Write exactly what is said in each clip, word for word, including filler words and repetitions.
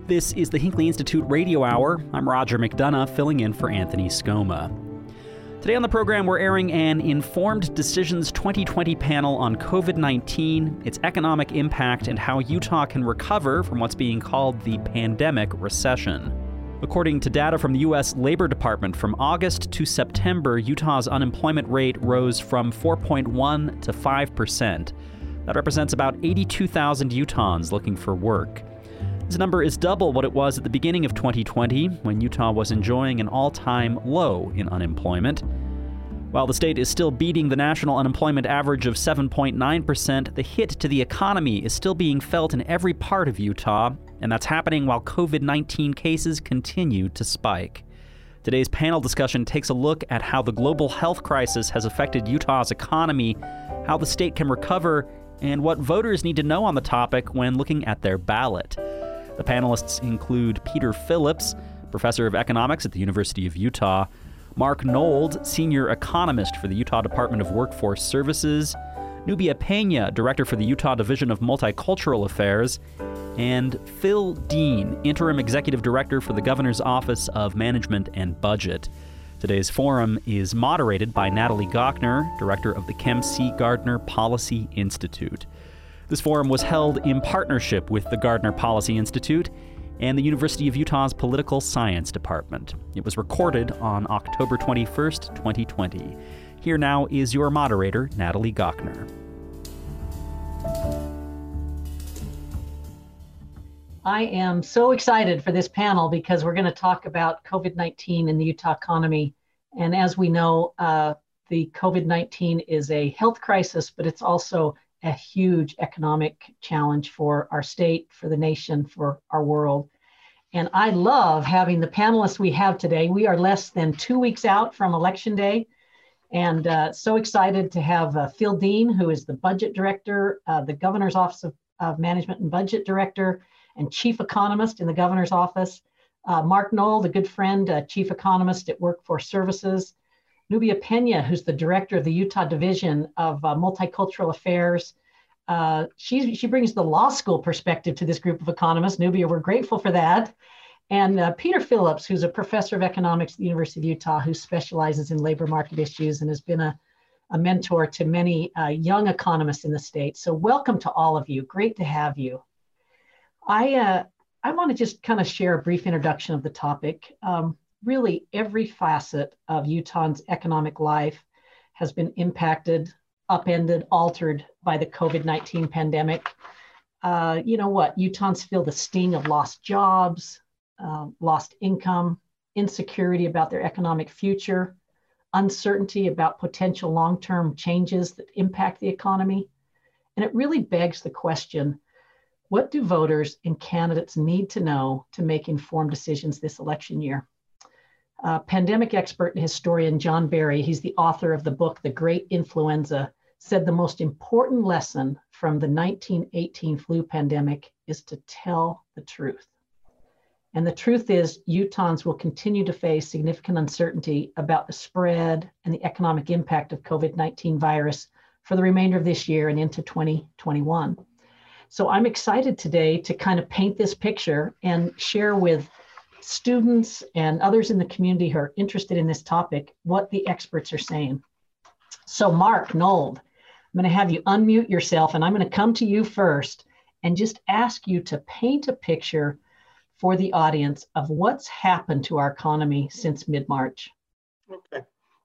This is the Hinckley Institute Radio Hour. I'm Roger McDonough, filling in for Anthony Scoma. Today on the program, we're airing an Informed Decisions twenty twenty panel on covid nineteen, its economic impact, and how Utah can recover from what's being called the pandemic recession. According to data from the U S Labor Department, from August to September, Utah's unemployment rate rose from four point one to five percent. That represents about eighty-two thousand Utahns looking for work. This number is double what it was at the beginning of twenty twenty, when Utah was enjoying an all-time low in unemployment. While the state is still beating the national unemployment average of seven point nine percent, the hit to the economy is still being felt in every part of Utah, and that's happening while covid nineteen cases continue to spike. Today's panel discussion takes a look at how the global health crisis has affected Utah's economy, how the state can recover, and what voters need to know on the topic when looking at their ballot. The panelists include Peter Phillips, professor of economics at the University of Utah, Mark Nold, senior economist for the Utah Department of Workforce Services, Nubia Pena, director for the Utah Division of Multicultural Affairs, and Phil Dean, interim executive director for the Governor's Office of Management and Budget. Today's forum is moderated by Natalie Gochner, director of the Kem C. Gardner Policy Institute. This forum was held in partnership with the Gardner Policy Institute and the University of Utah's Political Science Department. It was recorded on October twenty-first, twenty twenty. Here now is your moderator, Natalie Gochner. I am so excited for this panel because we're going to talk about covid nineteen in the Utah economy. And as we know, uh, the covid nineteen is a health crisis, but it's also a huge economic challenge for our state, for the nation, for our world. And I love having the panelists we have today. We are less than two weeks out from Election Day, and uh, so excited to have uh, Phil Dean, who is the budget director, uh, the Governor's Office of, of Management and Budget Director, and chief economist in the Governor's Office. Uh, Mark Nold, a good friend, uh, chief economist at Workforce Services. Nubia Pena, who's the director of the Utah Division of uh, Multicultural Affairs. Uh, she, she brings the law school perspective to this group of economists. Nubia, we're grateful for that. And uh, Peter Phillips, who's a professor of economics at the University of Utah, who specializes in labor market issues and has been a, a mentor to many uh, young economists in the state. So welcome to all of you. Great to have you. I, uh, I want to just kind of share a brief introduction of the topic. Um, Really, every facet of Utah's economic life has been impacted, upended, altered by the covid nineteen pandemic. Uh, you know what? Utahns feel the sting of lost jobs, uh, lost income, insecurity about their economic future, uncertainty about potential long-term changes that impact the economy. And it really begs the question, what do voters and candidates need to know to make informed decisions this election year? Uh, pandemic expert and historian John Barry, he's the author of the book, The Great Influenza, said the most important lesson from the nineteen eighteen flu pandemic is to tell the truth. And the truth is, Utahns will continue to face significant uncertainty about the spread and the economic impact of covid nineteen virus for the remainder of this year and into twenty twenty-one. So I'm excited today to kind of paint this picture and share with students and others in the community who are interested in this topic what the experts are saying. So Mark Nold, I'm going to have you unmute yourself, and I'm going to come to you first and just ask you to paint a picture for the audience of what's happened to our economy since mid-March. Okay.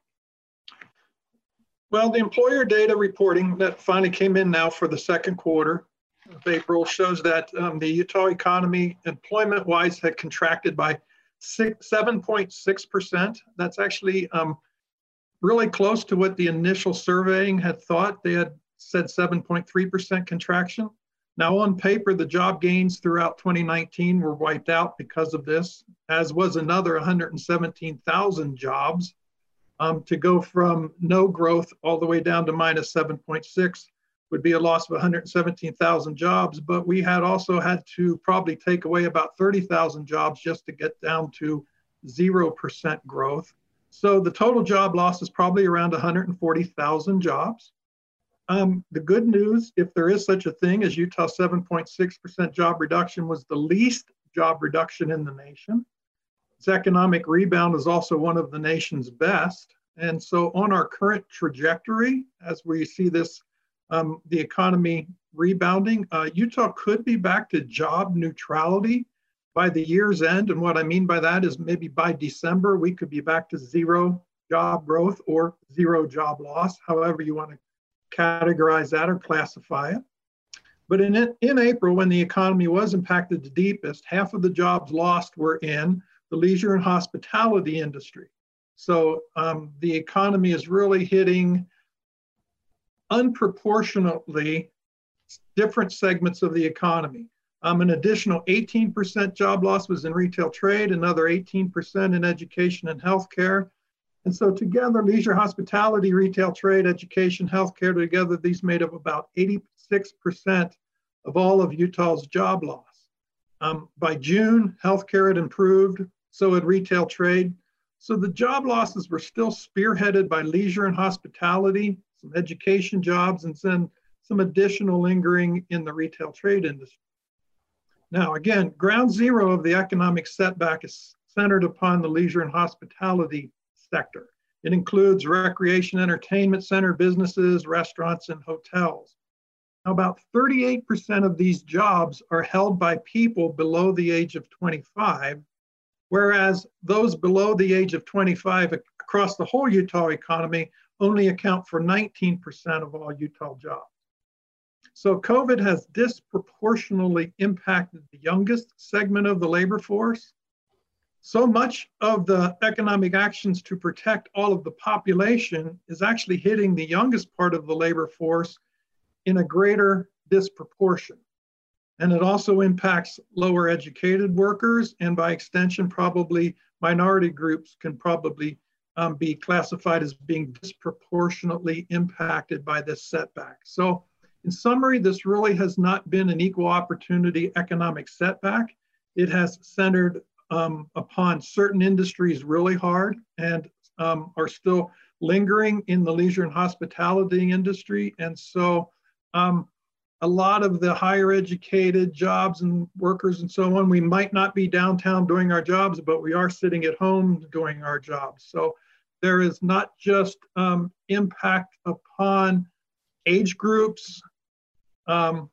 Well, the employer data reporting that finally came in now for the second quarter of April shows that um, the Utah economy, employment-wise, had contracted by seven point six percent. That's actually um, really close to what the initial surveying had thought. They had said seven point three percent contraction. Now, on paper, the job gains throughout twenty nineteen were wiped out because of this, as was another one hundred seventeen thousand jobs. Um, to go from no growth all the way down to minus seven point six would be a loss of one hundred seventeen thousand jobs, but we had also had to probably take away about thirty thousand jobs just to get down to zero percent growth. So the total job loss is probably around one hundred forty thousand jobs. Um, the good news, if there is such a thing as Utah's seven point six percent job reduction, was the least job reduction in the nation. Its economic rebound is also one of the nation's best. And so on our current trajectory, as we see this, um, the economy rebounding, uh, Utah could be back to job neutrality by the year's end. And what I mean by that is maybe by December, we could be back to zero job growth or zero job loss, however you want to categorize that or classify it. But in, in April, when the economy was impacted the deepest, half of the jobs lost were in the leisure and hospitality industry. So um, the economy is really hitting unproportionately different segments of the economy. Um, an additional eighteen percent job loss was in retail trade, another eighteen percent in education and healthcare. And so together, leisure, hospitality, retail trade, education, healthcare, together, these made up about eighty-six percent of all of Utah's job loss. Um, by June, healthcare had improved, so had retail trade. So the job losses were still spearheaded by leisure and hospitality, some education jobs, and then some additional lingering in the retail trade industry. Now, again, ground zero of the economic setback is centered upon the leisure and hospitality sector. It includes recreation, entertainment center, businesses, restaurants, and hotels. Now, about thirty-eight percent of these jobs are held by people below the age of twenty-five, whereas those below the age of twenty-five across the whole Utah economy only account for nineteen percent of all Utah jobs. So COVID has disproportionately impacted the youngest segment of the labor force. So much of the economic actions to protect all of the population is actually hitting the youngest part of the labor force in a greater disproportion. And it also impacts lower educated workers, and by extension, probably minority groups can probably um, be classified as being disproportionately impacted by this setback. So in summary, this really has not been an equal opportunity economic setback. It has centered um, upon certain industries really hard and um, are still lingering in the leisure and hospitality industry. And so um, a lot of the higher educated jobs and workers and so on, we might not be downtown doing our jobs, but we are sitting at home doing our jobs. So there is not just um, impact upon age groups, um,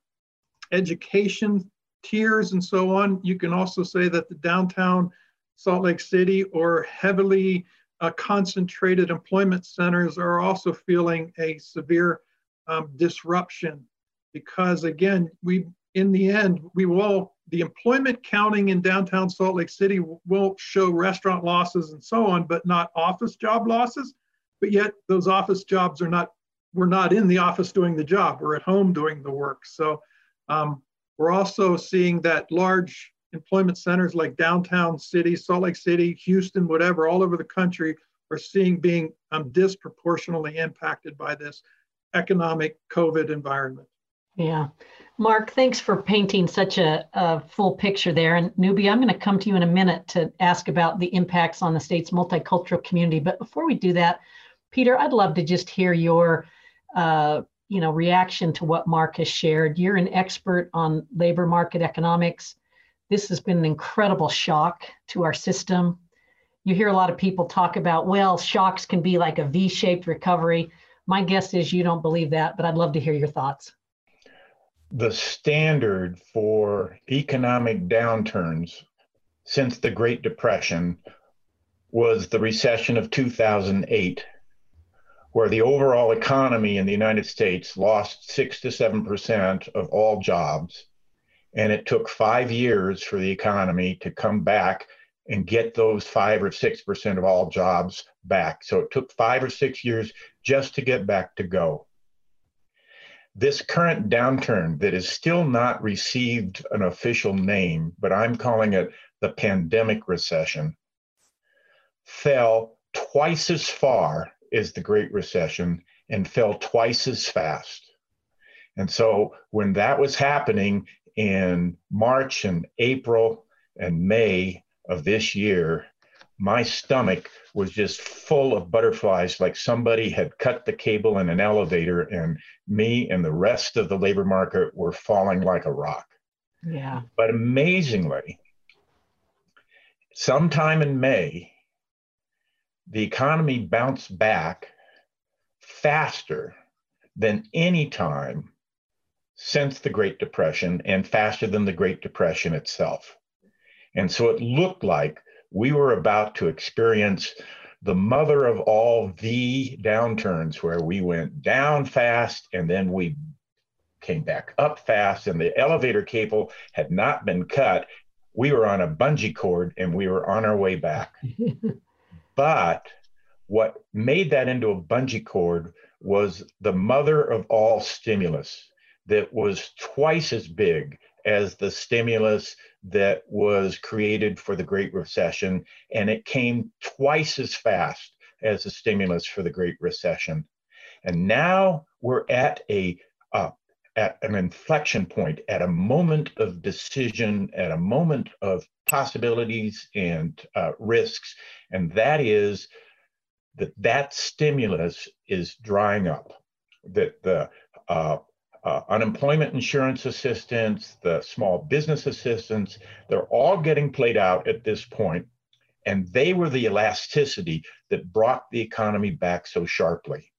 education tiers, and so on. You can also say that the downtown Salt Lake City or heavily uh, concentrated employment centers are also feeling a severe um, disruption because, again, we, in the end, we will, the employment counting in downtown Salt Lake City will show restaurant losses and so on, but not office job losses. But yet those office jobs are not, we're not in the office doing the job, we're at home doing the work. So um, we're also seeing that large employment centers like downtown city, Salt Lake City, Houston, whatever, all over the country are seeing being um, disproportionately impacted by this economic COVID environment. Yeah. Mark, thanks for painting such a, a full picture there. And Nubia, I'm going to come to you in a minute to ask about the impacts on the state's multicultural community. But before we do that, Peter, I'd love to just hear your uh, you know, reaction to what Mark has shared. You're an expert on labor market economics. This has been an incredible shock to our system. You hear a lot of people talk about, well, shocks can be like a V-shaped recovery. My guess is you don't believe that, but I'd love to hear your thoughts. The standard for economic downturns since the Great Depression was the recession of two thousand eight, where the overall economy in the United States lost six to seven percent of all jobs. And it took five years for the economy to come back and get those five or six percent of all jobs back. So it took five or six years just to get back to go. This current downturn that is still not received an official name, but I'm calling it the pandemic recession, fell twice as far as the Great Recession and fell twice as fast. And so when that was happening in March and April and May of this year, my stomach was just full of butterflies, like somebody had cut the cable in an elevator, and me and the rest of the labor market were falling like a rock. Yeah. But amazingly, sometime in May, the economy bounced back faster than any time since the Great Depression, and faster than the Great Depression itself. And so it looked like we were about to experience the mother of all V downturns, where we went down fast and then we came back up fast, and the elevator cable had not been cut. We were on a bungee cord and we were on our way back. But what made that into a bungee cord was the mother of all stimulus that was twice as big as the stimulus that was created for the Great Recession, and it came twice as fast as the stimulus for the Great Recession. And now we're at a uh, at an inflection point, at a moment of decision, at a moment of possibilities and uh, risks, and that is that that stimulus is drying up, that the uh, uh, unemployment insurance assistance, the small business assistance, they're all getting played out at this point, and they were the elasticity that brought the economy back so sharply.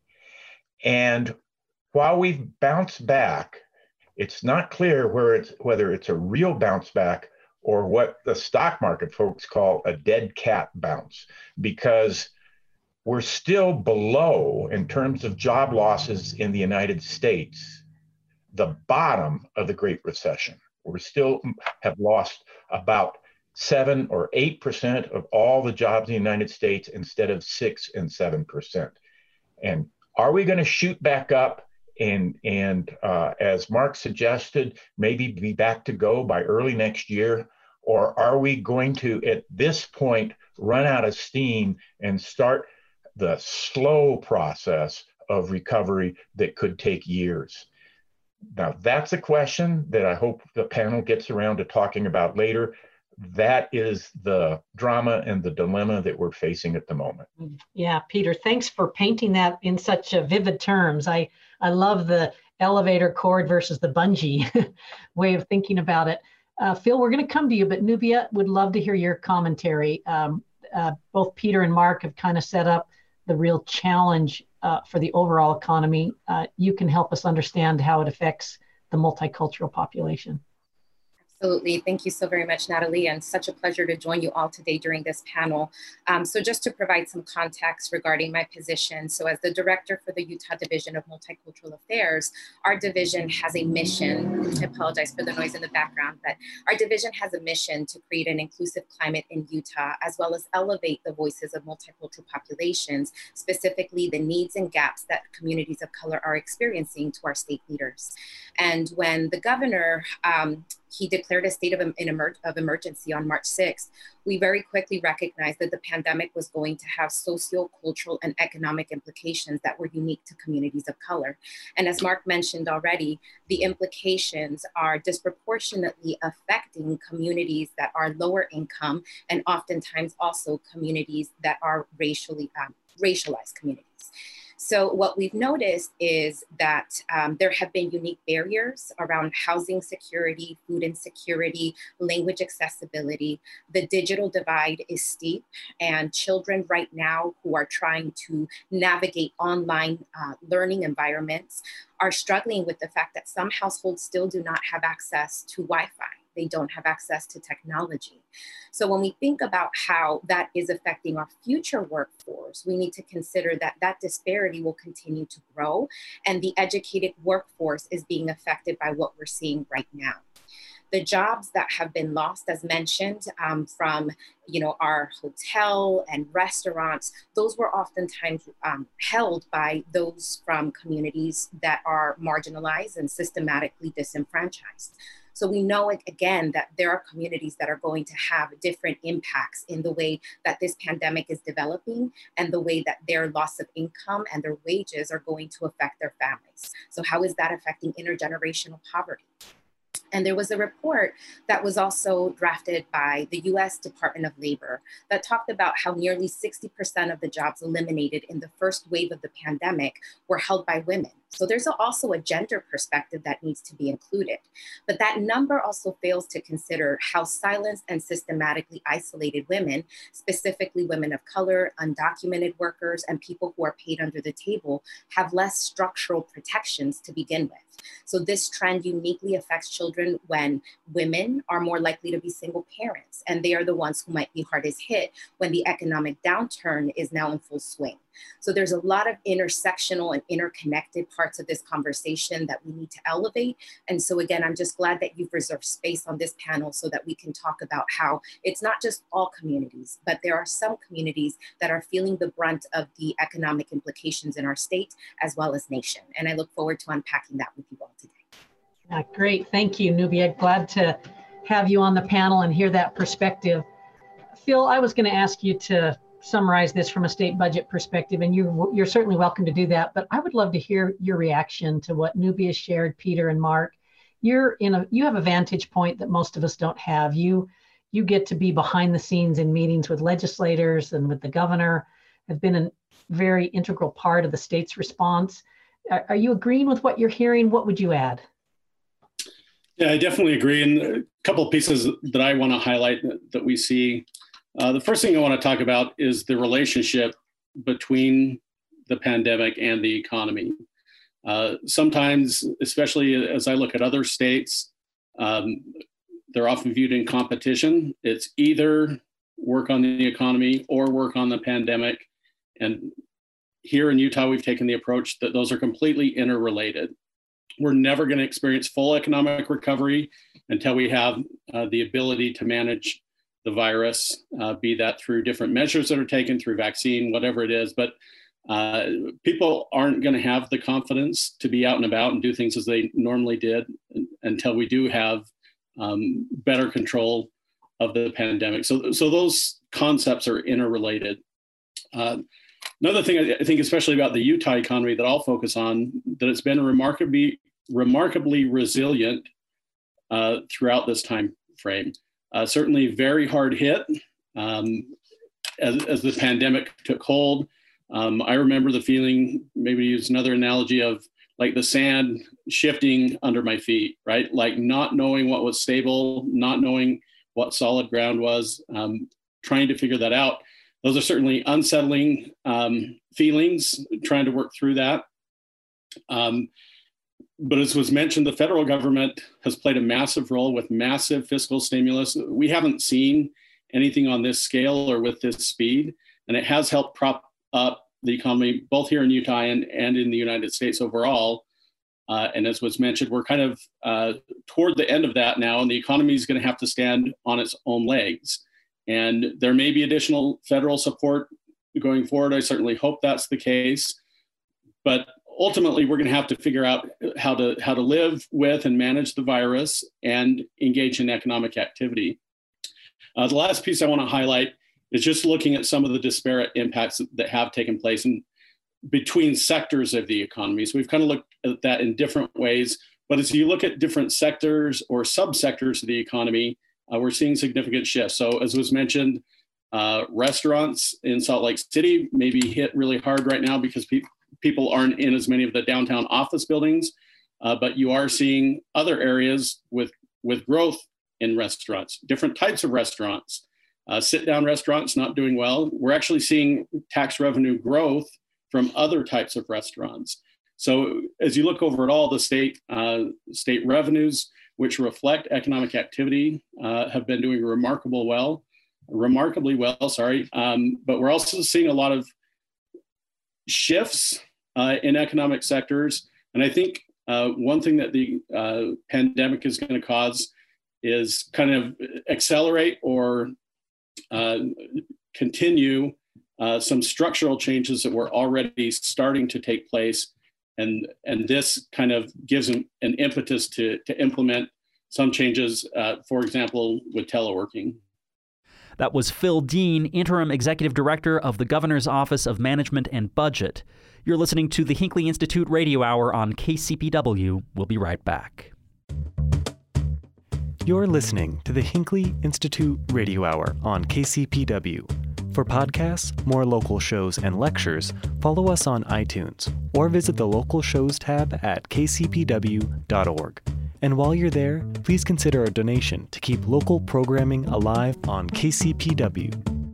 And while we've bounced back, it's not clear where it's, whether it's a real bounce back or what the stock market folks call a dead cat bounce, because we're still below, in terms of job losses in the United States, the bottom of the Great Recession. We still have lost about seven or eight percent of all the jobs in the United States instead of six and seven percent. And are we going to shoot back up and, and uh, as Mark suggested, maybe be back to go by early next year? Or are we going to, at this point, run out of steam and start the slow process of recovery that could take years? Now, that's a question that I hope the panel gets around to talking about later. That is the drama and the dilemma that we're facing at the moment. Yeah, Peter, thanks for painting that in such uh, vivid terms. I, I love the elevator cord versus the bungee way of thinking about it. Uh, Phil, we're going to come to you, but Nubia would love to hear your commentary. Um, uh, both Peter and Mark have kind of set up the real challenge uh, for the overall economy. Uh, you can help us understand how it affects the multicultural population. Absolutely. Thank you so very much, Natalie, and such a pleasure to join you all today during this panel. Um, so just to provide some context regarding my position, so as the director for the Utah Division of Multicultural Affairs, our division has a mission. I apologize for the noise in the background, but our division has a mission to create an inclusive climate in Utah, as well as elevate the voices of multicultural populations, specifically the needs and gaps that communities of color are experiencing, to our state leaders. And when the governor, um, he declared a state of, an emer of emergency on March sixth, we very quickly recognized that the pandemic was going to have socio-cultural and economic implications that were unique to communities of color. And as Mark mentioned already, the implications are disproportionately affecting communities that are lower income, and oftentimes also communities that are racially um, racialized communities. So what we've noticed is that um, there have been unique barriers around housing security, food insecurity, language accessibility. The digital divide is steep, and children right now who are trying to navigate online uh, learning environments are struggling with the fact that some households still do not have access to Wi-Fi. They don't have access to technology. So when we think about how that is affecting our future workforce, we need to consider that that disparity will continue to grow, and the educated workforce is being affected by what we're seeing right now. The jobs that have been lost, as mentioned, um, from you know, our hotel and restaurants, those were oftentimes um, held by those from communities that are marginalized and systematically disenfranchised. So we know, again, that there are communities that are going to have different impacts in the way that this pandemic is developing and the way that their loss of income and their wages are going to affect their families. So how is that affecting intergenerational poverty? And there was a report that was also drafted by the U S Department of Labor that talked about how nearly sixty percent of the jobs eliminated in the first wave of the pandemic were held by women. So there's also a gender perspective that needs to be included. But that number also fails to consider how silenced and systematically isolated women, specifically women of color, undocumented workers, and people who are paid under the table, have less structural protections to begin with. So this trend uniquely affects children when women are more likely to be single parents, and they are the ones who might be hardest hit when the economic downturn is now in full swing. So there's a lot of intersectional and interconnected parts of this conversation that we need to elevate. And so again, I'm just glad that you've reserved space on this panel so that we can talk about how it's not just all communities, but there are some communities that are feeling the brunt of the economic implications in our state as well as nation. And I look forward to unpacking that with you all today. Yeah, great, thank you, Nubia. Glad to have you on the panel and hear that perspective. Phil, I was going to ask you to summarize this from a state budget perspective, and you, you're certainly welcome to do that, but I would love to hear your reaction to what Nubia shared, Peter and Mark. You're in a, you have a vantage point that most of us don't have. You, you get to be behind the scenes in meetings with legislators and with the governor, have been a very integral part of the state's response. Are, are you agreeing with what you're hearing? What would you add? Yeah, I definitely agree. And a couple of pieces that I want to highlight that, that we see. Uh, the first thing I want to talk about is the relationship between the pandemic and the economy. Uh, sometimes, especially as I look at other states, um, they're often viewed in competition. It's either work on the economy or work on the pandemic. And here in Utah, we've taken the approach that those are completely interrelated. We're never going to experience full economic recovery until we have uh, the ability to manage the virus, uh, be that through different measures that are taken, through vaccine, whatever it is. But uh, people aren't going to have the confidence to be out and about and do things as they normally did until we do have um, better control of the pandemic. So, so those concepts are interrelated. Uh, another thing I think, especially about the Utah economy that I'll focus on, that it's been remarkably, remarkably resilient uh, throughout this time frame. Uh, certainly very hard hit um, as, as the pandemic took hold. Um, I remember the feeling, maybe to use another analogy, of like the sand shifting under my feet, right? Like not knowing what was stable, not knowing what solid ground was, um, trying to figure that out. Those are certainly unsettling um, feelings, trying to work through that. Um, But as was mentioned, the federal government has played a massive role with massive fiscal stimulus. We haven't seen anything on this scale or with this speed, and it has helped prop up the economy, both here in Utah and, and in the United States overall. Uh, and as was mentioned, we're kind of uh, toward the end of that now, and the economy is going to have to stand on its own legs. And there may be additional federal support going forward. I certainly hope that's the case. But ultimately, we're going to have to figure out how to how to live with and manage the virus and engage in economic activity. Uh, the last piece I want to highlight is just looking at some of the disparate impacts that have taken place in, between sectors of the economy. So we've kind of looked at that in different ways. But as you look at different sectors or subsectors of the economy, uh, we're seeing significant shifts. So as was mentioned, uh, restaurants in Salt Lake City may be hit really hard right now because people people aren't in as many of the downtown office buildings, uh, but you are seeing other areas with, with growth in restaurants, different types of restaurants. Uh, sit-down restaurants not doing well. We're actually seeing tax revenue growth from other types of restaurants. So as you look over at all the state, uh, state revenues, which reflect economic activity, uh, have been doing remarkable well, remarkably well, sorry. Um, but we're also seeing a lot of shifts uh, in economic sectors. And I think uh, one thing that the uh, pandemic is going to cause is kind of accelerate or uh, continue uh, some structural changes that were already starting to take place. And, and this kind of gives an, an impetus to, to implement some changes, uh, for example, with teleworking. That was Phil Dean, Interim Executive Director of the Governor's Office of Management and Budget. You're listening to the Hinckley Institute Radio Hour on K C P W. We'll be right back. You're listening to the Hinckley Institute Radio Hour on K C P W. For podcasts, more local shows, and lectures, follow us on iTunes or visit the Local Shows tab at k c p w dot org. And while you're there, please consider a donation to keep local programming alive on K C P W.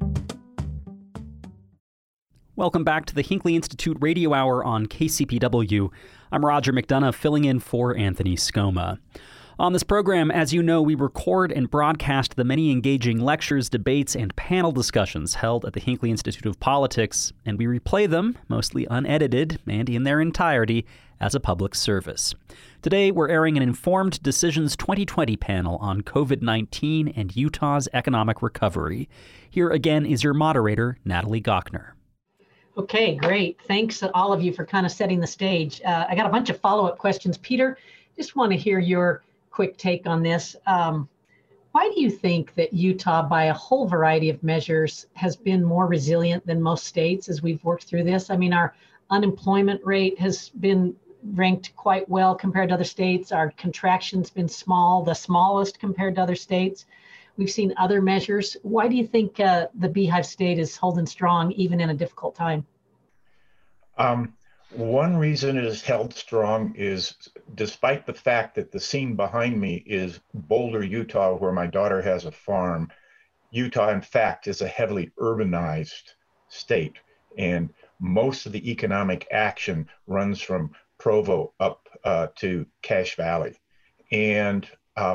Welcome back to the Hinckley Institute Radio Hour on K C P W. I'm Roger McDonough, filling in for Anthony Scoma. On this program, as you know, we record and broadcast the many engaging lectures, debates, and panel discussions held at the Hinckley Institute of Politics, and we replay them, mostly unedited and in their entirety, as a public service. Today, we're airing an Informed Decisions twenty twenty panel on COVID nineteen and Utah's economic recovery. Here again is your moderator, Natalie Gochner. Okay, great. Thanks to all of you for kind of setting the stage. Uh, I got a bunch of follow-up questions. Peter, just want to hear your quick take on this. Um, why do you think that Utah, by a whole variety of measures, has been more resilient than most states as we've worked through this? I mean, our unemployment rate has been ranked quite well compared to other states. Our contraction's been small, the smallest compared to other states. We've seen other measures. Why do you think uh, the Beehive State is holding strong even in a difficult time? Um, one reason it is held strong is, despite the fact that the scene behind me is Boulder, Utah, where my daughter has a farm, Utah, in fact, is a heavily urbanized state. And most of the economic action runs from Provo up uh, to Cache Valley. And uh,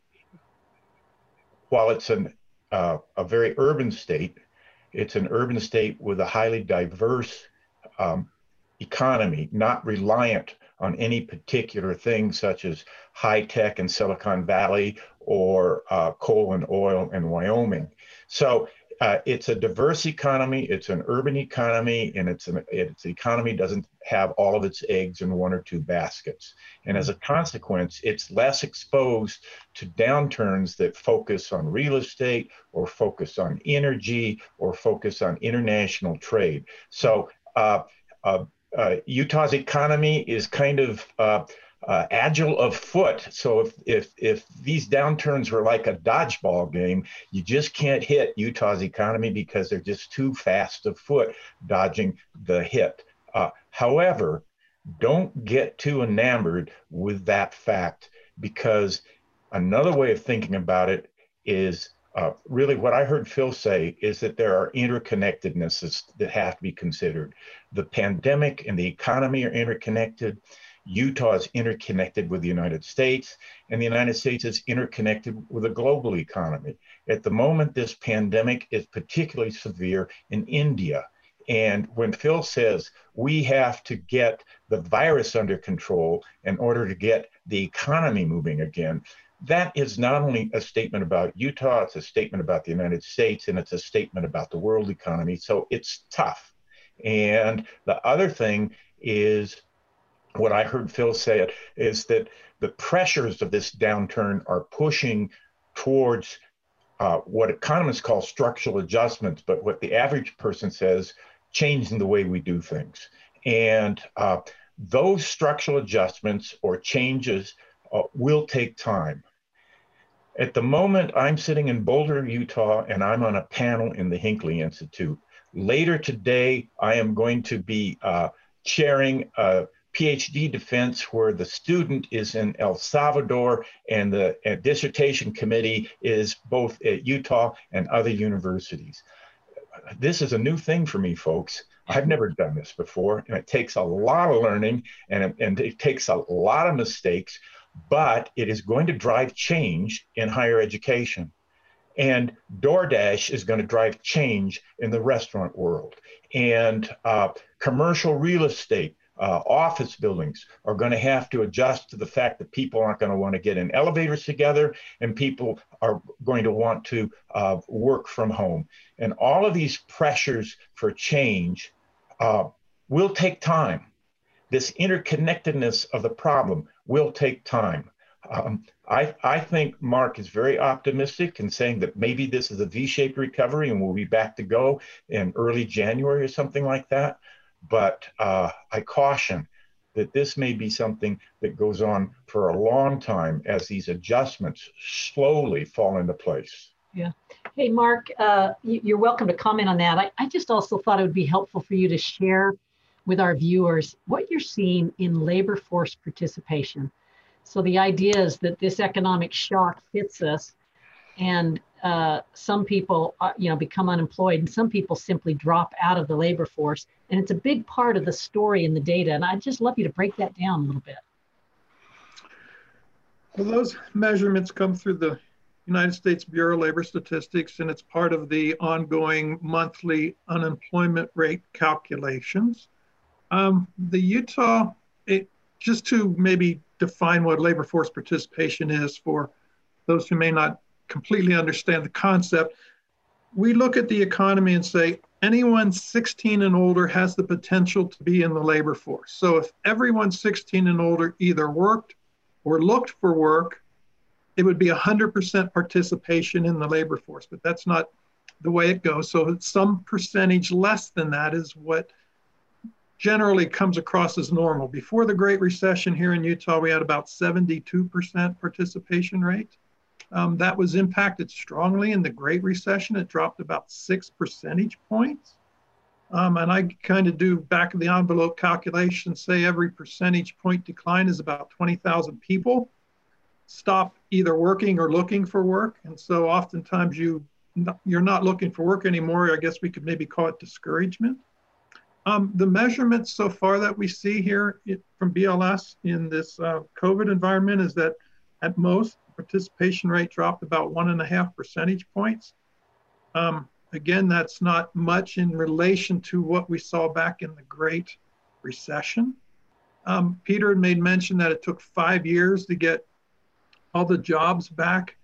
while it's an, uh, a very urban state, it's an urban state with a highly diverse um, economy, not reliant on any particular thing such as high tech in Silicon Valley or uh, coal and oil in Wyoming. So uh, it's a diverse economy, it's an urban economy, and it's an its economy doesn't have all of its eggs in one or two baskets. And as a consequence, it's less exposed to downturns that focus on real estate or focus on energy or focus on international trade. So uh, uh, uh, Utah's economy is kind of uh, Uh, agile of foot. So if, if if these downturns were like a dodgeball game, you just can't hit Utah's economy because they're just too fast of foot dodging the hit. Uh, however, don't get too enamored with that fact, because another way of thinking about it is uh, really what I heard Phil say is that there are interconnectednesses that have to be considered. The pandemic and the economy are interconnected. Utah is interconnected with the United States, and the United States is interconnected with a global economy. At the moment, this pandemic is particularly severe in India. And when Phil says we have to get the virus under control in order to get the economy moving again, that is not only a statement about Utah, it's a statement about the United States, and it's a statement about the world economy. So it's tough. And the other thing is, what I heard Phil say is that the pressures of this downturn are pushing towards uh, what economists call structural adjustments, but what the average person says, changing the way we do things. And uh, those structural adjustments or changes uh, will take time. At the moment, I'm sitting in Boulder, Utah, and I'm on a panel in the Hinckley Institute. Later today, I am going to be uh, chairing a PhD defense where the student is in El Salvador and the uh, dissertation committee is both at Utah and other universities. This is a new thing for me, folks. I've never done this before, and it takes a lot of learning and, and it takes a lot of mistakes, but it is going to drive change in higher education. And DoorDash is going to drive change in the restaurant world. And uh, commercial real estate, Uh, office buildings are going to have to adjust to the fact that people aren't going to want to get in elevators together, and people are going to want to uh, work from home. And all of these pressures for change uh, will take time. This interconnectedness of the problem will take time. Um, I, I think Mark is very optimistic in saying that maybe this is a V-shaped recovery and we'll be back to go in early January or something like that. But uh, I caution that this may be something that goes on for a long time as these adjustments slowly fall into place. Yeah. Hey, Mark, uh, you're welcome to comment on that. I, I just also thought it would be helpful for you to share with our viewers what you're seeing in labor force participation. So the idea is that this economic shock hits us, and uh, some people, uh, you know, become unemployed, and some people simply drop out of the labor force. And it's a big part of the story in the data. And I'd just love you to break that down a little bit. Well, those measurements come through the United States Bureau of Labor Statistics, and it's part of the ongoing monthly unemployment rate calculations. Um, the Utah, it, just to maybe define what labor force participation is for those who may not completely understand the concept, we look at the economy and say anyone sixteen and older has the potential to be in the labor force. So if everyone sixteen and older either worked or looked for work, it would be one hundred percent participation in the labor force, but that's not the way it goes. So some percentage less than that is what generally comes across as normal. Before the Great Recession here in Utah, we had about seventy-two percent participation rate. Um, that was impacted strongly in the Great Recession. It dropped about six percentage points. Um, and I kind of do back of the envelope calculations, say every percentage point decline is about twenty thousand people stop either working or looking for work. And so oftentimes you, you're not looking for work anymore. I guess we could maybe call it discouragement. Um, the measurements so far that we see here it, from B L S in this uh, COVID environment is that at most participation rate dropped about one and a half percentage points. Um, again, that's not much in relation to what we saw back in the Great Recession. Um, Peter had made mention that it took five years to get all the jobs back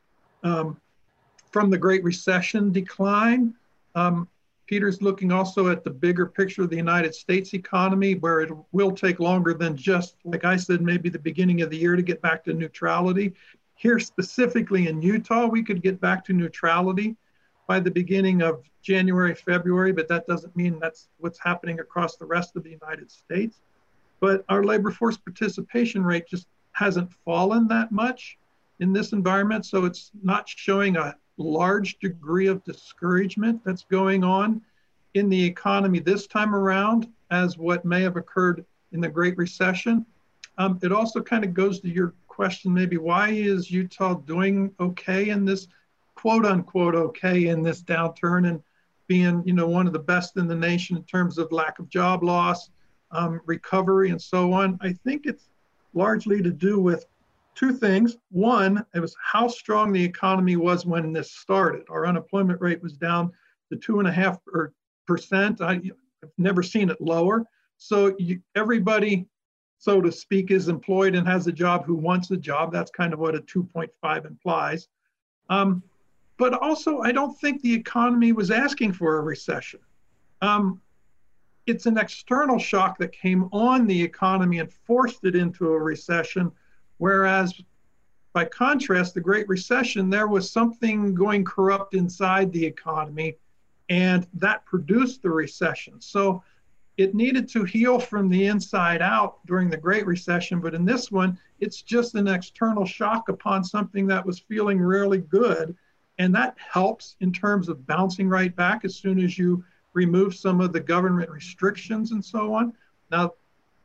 um, from the Great Recession decline. Um, Peter's looking also at the bigger picture of the United States economy, where it will take longer than just, like I said, maybe the beginning of the year to get back to neutrality. Here specifically in Utah, we could get back to neutrality by the beginning of January, February, but that doesn't mean that's what's happening across the rest of the United States. But our labor force participation rate just hasn't fallen that much in this environment. So it's not showing a large degree of discouragement that's going on in the economy this time around as what may have occurred in the Great Recession. Um, it also kind of goes to your question, maybe why is Utah doing okay in this quote unquote okay in this downturn and being, you know, one of the best in the nation in terms of lack of job loss, um, recovery and so on. I think it's largely to do with two things. One, it was how strong the economy was when this started. Our unemployment rate was down to two and a half percent. I've never seen it lower. So you, everybody, so to speak, is employed and has a job who wants a job. That's kind of what a two point five implies. Um, but also, I don't think the economy was asking for a recession. Um, It's an external shock that came on the economy and forced it into a recession, whereas by contrast, the Great Recession, there was something going corrupt inside the economy, and that produced the recession. So it needed to heal from the inside out during the Great Recession, but in this one, it's just an external shock upon something that was feeling really good, and that helps in terms of bouncing right back as soon as you remove some of the government restrictions and so on. Now,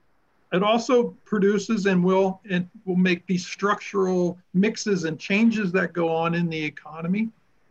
it also produces and will, it will make these structural mixes and changes that go on in the economy.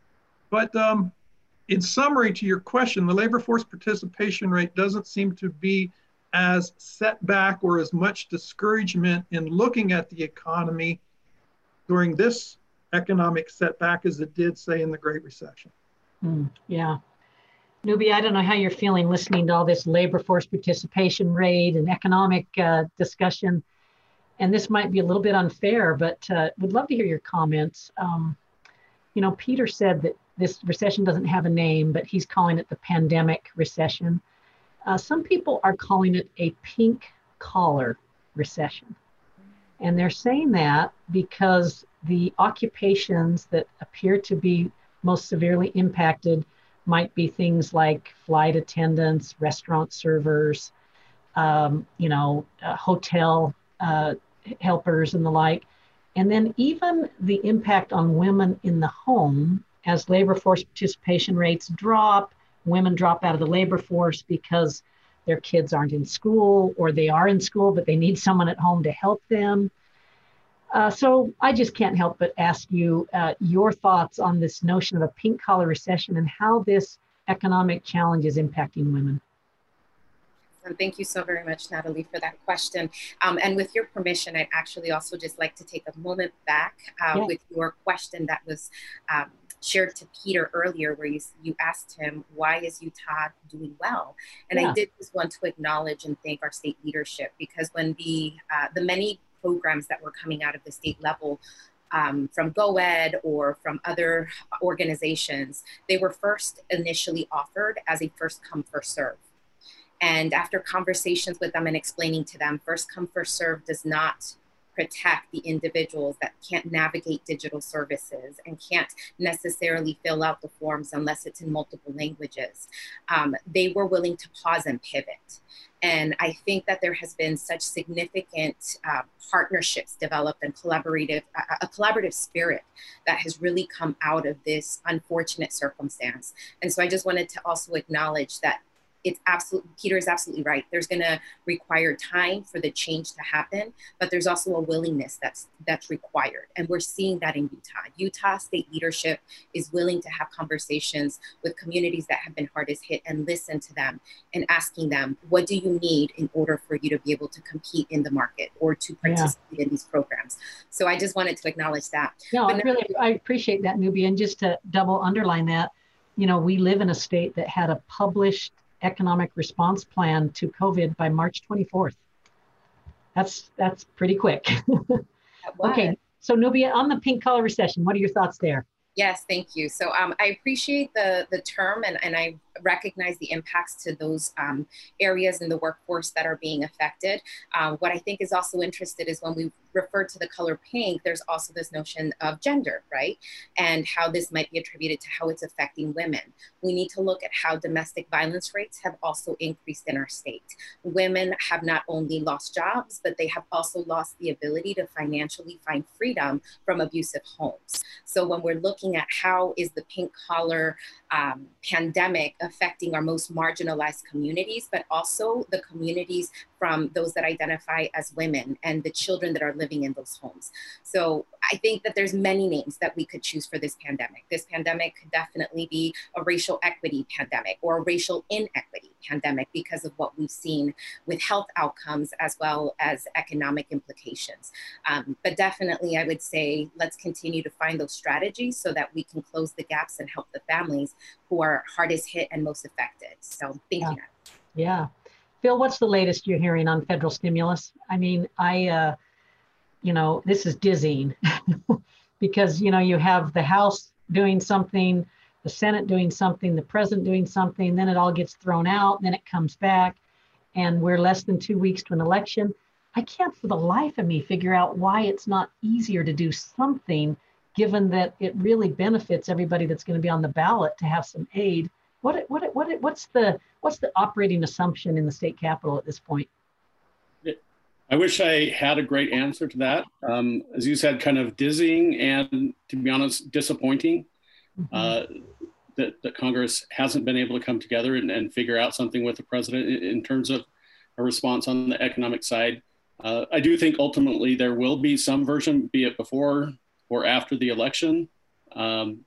But um, in summary to your question, the labor force participation rate doesn't seem to be as set back or as much discouragement in looking at the economy during this economic setback as it did, say, in the Great Recession. Mm, yeah. Nubia, I don't know how you're feeling listening to all this labor force participation rate and economic uh, discussion. And this might be a little bit unfair, but uh, would love to hear your comments. Um, you know, Peter said that this recession doesn't have a name, but he's calling it the pandemic recession. Uh, some people are calling it a pink collar recession. And they're saying that because the occupations that appear to be most severely impacted might be things like flight attendants, restaurant servers, um, you know, uh, hotel uh, helpers and the like. And then even the impact on women in the home as labor force participation rates drop, women drop out of the labor force because their kids aren't in school, or they are in school, but they need someone at home to help them. Uh, so I just can't help but ask you uh, your thoughts on this notion of a pink collar recession and how this economic challenge is impacting women. And thank you so very much, Natalie, for that question. Um, and with your permission, I'd actually also just like to take a moment back uh, yeah. with your question that was um, shared to Peter earlier, where you, you asked him, why is Utah doing well? And yeah. I did just want to acknowledge and thank our state leadership, because when the, uh, the many programs that were coming out of the state level um, from GoEd or from other organizations, they were first initially offered as a first come, first serve. And after conversations with them and explaining to them, first come, first serve does not protect the individuals that can't navigate digital services and can't necessarily fill out the forms unless it's in multiple languages. Um, they were willing to pause and pivot. And I think that there has been such significant uh, partnerships developed and collaborative, uh, a collaborative spirit that has really come out of this unfortunate circumstance. And so I just wanted to also acknowledge that it's absolutely, Peter is absolutely right. There's gonna require time for the change to happen, but there's also a willingness that's that's required. And we're seeing that in Utah. Utah state leadership is willing to have conversations with communities that have been hardest hit and listen to them and asking them, what do you need in order for you to be able to compete in the market or to participate yeah. in these programs? So I just wanted to acknowledge that. No, but I really, I appreciate that, Nubia. And just to double underline that, you know, we live in a state that had a published economic response plan to COVID by March twenty-fourth. That's that's pretty quick. Okay, so Nubia, on the pink collar recession, what are your thoughts there? Yes, thank you. So um, I appreciate the, the term, and, and I recognize the impacts to those um, areas in the workforce that are being affected. Um, what I think is also interesting is when we refer to the color pink, there's also this notion of gender, right? And how this might be attributed to how it's affecting women. We need to look at how domestic violence rates have also increased in our state. Women have not only lost jobs, but they have also lost the ability to financially find freedom from abusive homes. So when we're looking at how is the pink collar um, pandemic affecting our most marginalized communities, but also the communities from those that identify as women and the children that are living in those homes. So I think that there's many names that we could choose for this pandemic. This pandemic could definitely be a racial equity pandemic or a racial inequity pandemic because of what we've seen with health outcomes as well as economic implications. Um, but definitely I would say, let's continue to find those strategies so that we can close the gaps and help the families who are hardest hit and most affected. So thank yeah. you. Yeah. Phil, what's the latest you're hearing on federal stimulus? I mean, I, uh, you know, this is dizzying because, you know, you have the House doing something, the Senate doing something, the president doing something, then it all gets thrown out, then it comes back, and we're less than two weeks to an election. I can't for the life of me figure out why it's not easier to do something, given that it really benefits everybody that's going to be on the ballot to have some aid. What, what, what, what's the what's the operating assumption in the state capitol at this point? I wish I had a great answer to that. Um, as you said, kind of dizzying and, to be honest, disappointing mm-hmm. uh, that, that Congress hasn't been able to come together and, and figure out something with the president in, in terms of a response on the economic side. Uh, I do think ultimately there will be some version, be it before or after the election. Um,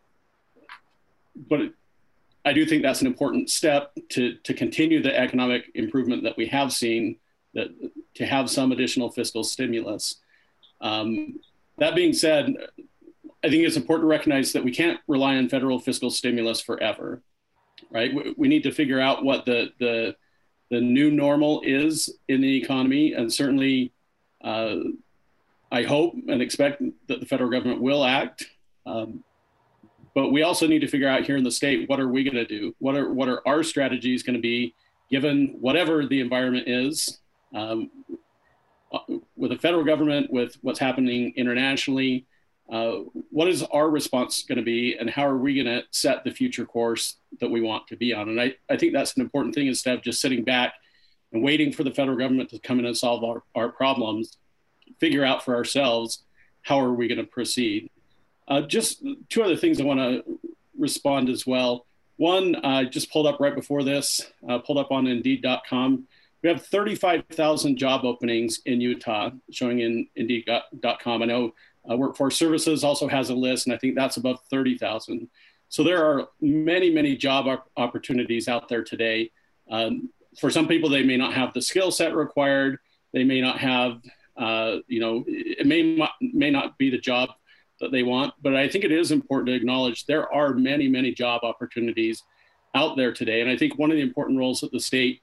but it, I do think that's an important step to, to continue the economic improvement that we have seen, that to have some additional fiscal stimulus. Um, that being said, I think it's important to recognize that we can't rely on federal fiscal stimulus forever, right? We, we need to figure out what the, the, the new normal is in the economy, and certainly uh, I hope and expect that the federal government will act. Um, But we also need to figure out here in the state, what are we going to do? What are what are our strategies going to be, given whatever the environment is, um, with the federal government, with what's happening internationally? Uh, what is our response going to be, and how are we going to set the future course that we want to be on? And I, I think that's an important thing, instead of just sitting back and waiting for the federal government to come in and solve our, our problems, figure out for ourselves, how are we going to proceed? Uh, just two other things I want to respond as well. One, I uh, just pulled up right before this, uh, pulled up on Indeed dot com. We have thirty-five thousand job openings in Utah, showing in Indeed dot com. I know uh, Workforce Services also has a list, and I think that's above thirty thousand. So there are many, many job op- opportunities out there today. Um, for some people, they may not have the skill set required. They may not have, uh, you know, it may not, may not be the job that they want, but I think it is important to acknowledge there are many, many job opportunities out there today. And I think one of the important roles that the state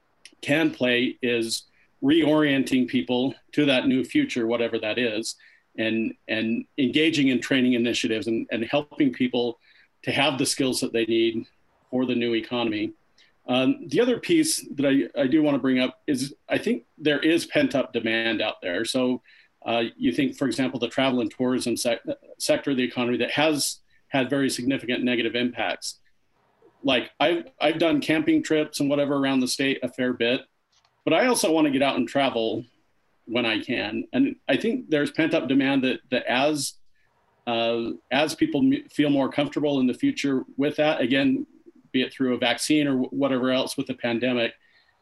can play is reorienting people to that new future, whatever that is, and, and engaging in training initiatives and, and helping people to have the skills that they need for the new economy. Um, the other piece that I, I do want to bring up is I think there is pent-up demand out there. So Uh, you think, for example, the travel and tourism sec- sector of the economy that has had very significant negative impacts. Like I've, I've done camping trips and whatever around the state a fair bit, but I also want to get out and travel when I can. And I think there's pent up demand that, that as, uh, as people m- feel more comfortable in the future with that, again, be it through a vaccine or whatever else with the pandemic,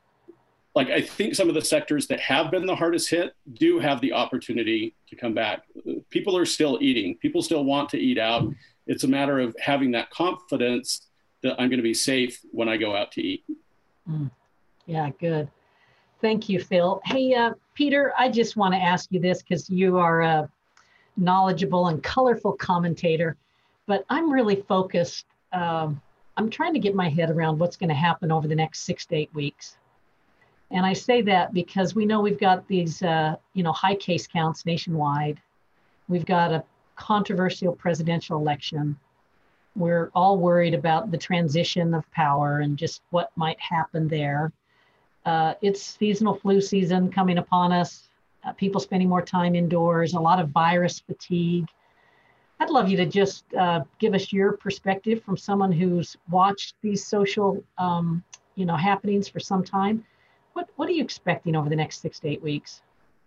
like I think some of the sectors that have been the hardest hit do have the opportunity to come back. People are still eating. People still want to eat out. It's a matter of having that confidence that I'm going to be safe when I go out to eat. Mm. Yeah, good. Thank you, Phil. Hey, uh, Peter, I just want to ask you this because you are a knowledgeable and colorful commentator, but I'm really focused. Um, I'm trying to get my head around what's going to happen over the next six to eight weeks. And I say that because we know we've got these, uh, you know, high case counts nationwide. We've got a controversial presidential election. We're all worried about the transition of power and just what might happen there. Uh, it's seasonal flu season coming upon us. Uh, people spending more time indoors, a lot of virus fatigue. I'd love you to just uh, give us your perspective from someone who's watched these social, um, you know, happenings for some time. What, what are you expecting over the next six to eight weeks?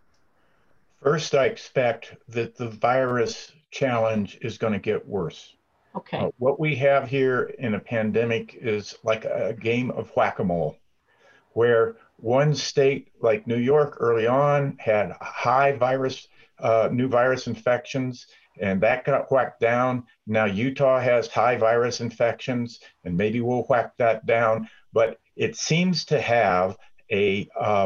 First, I expect that the virus challenge is going to get worse. Okay. Uh, what we have here in a pandemic is like a game of whack-a-mole, where one state like New York early on had high virus, uh, new virus infections, and that got whacked down. Now Utah has high virus infections, and maybe we'll whack that down, but it seems to have a, uh,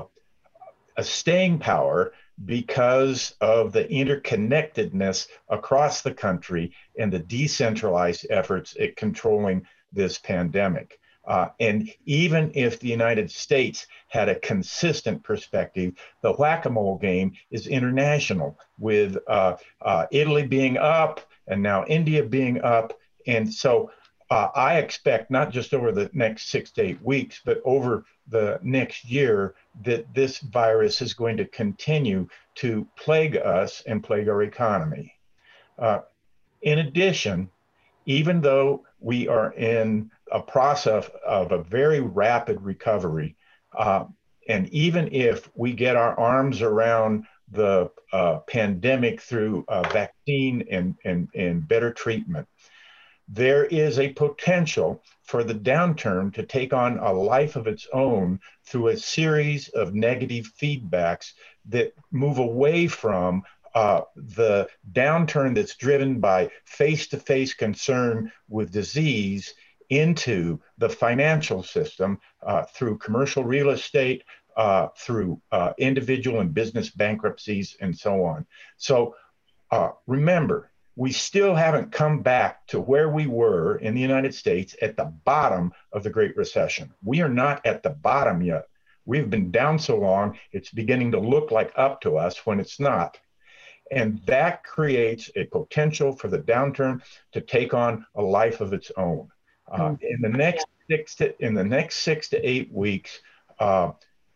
a staying power because of the interconnectedness across the country and the decentralized efforts at controlling this pandemic. Uh, and even if the United States had a consistent perspective, the whack-a-mole game is international, with uh, uh, Italy being up and now India being up. And so uh, I expect not just over the next six to eight weeks, but over the next year, that this virus is going to continue to plague us and plague our economy. Uh, in addition, even though we are in a process of a very rapid recovery, uh, and even if we get our arms around the uh, pandemic through a vaccine and, and, and better treatment, there is a potential for the downturn to take on a life of its own through a series of negative feedbacks that move away from uh, the downturn that's driven by face-to-face concern with disease into the financial system uh, through commercial real estate, uh, through uh, individual and business bankruptcies, and so on. So uh, remember, we still haven't come back to where we were in the United States at the bottom of the Great Recession. We are not at the bottom yet. We've been down so long, it's beginning to look like up to us when it's not. And that creates a potential for the downturn to take on a life of its own. Uh, in the next six to in the next six to eight weeks, uh,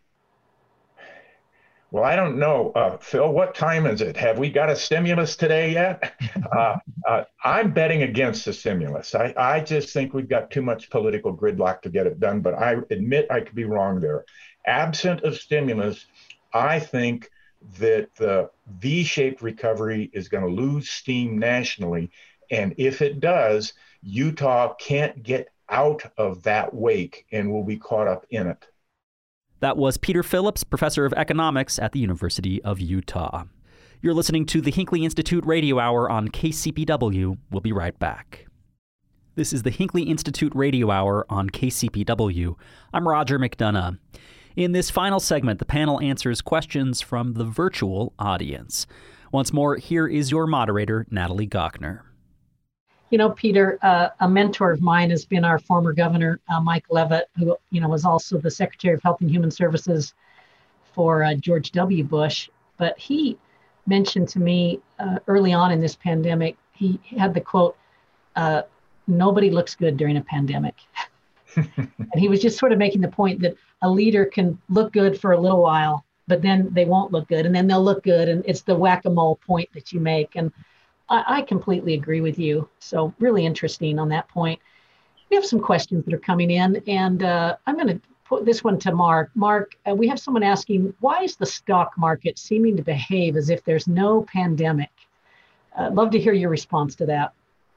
well, I don't know, uh, Phil. What time is it? Have we got a stimulus today yet? uh, uh, I'm betting against the stimulus. I, I just think we've got too much political gridlock to get it done. But I admit I could be wrong there. Absent of stimulus, I think that the V-shaped recovery is going to lose steam nationally. And if it does, Utah can't get out of that wake and will be caught up in it. That was Peter Phillips, professor of economics at the University of Utah. You're listening to the Hinckley Institute Radio Hour on K C P W. We'll be right back. This is the Hinckley Institute Radio Hour on K C P W. I'm Roger McDonough. In this final segment, the panel answers questions from the virtual audience. Once more, here is your moderator, Natalie Gochner. You know, Peter, uh, a mentor of mine has been our former governor, uh, Mike Leavitt, who, you know, was also the Secretary of Health and Human Services for uh, George W. Bush. But he mentioned to me uh, early on in this pandemic, he had the quote, uh, nobody looks good during a pandemic. And he was just sort of making the point that a leader can look good for a little while, but then they won't look good, and then they'll look good. And it's the whack-a-mole point that you make. And I, I completely agree with you. So really interesting on that point. We have some questions that are coming in, and uh, I'm going to put this one to Mark. Mark, uh, we have someone asking, why is the stock market seeming to behave as if there's no pandemic? I'd uh, love to hear your response to that.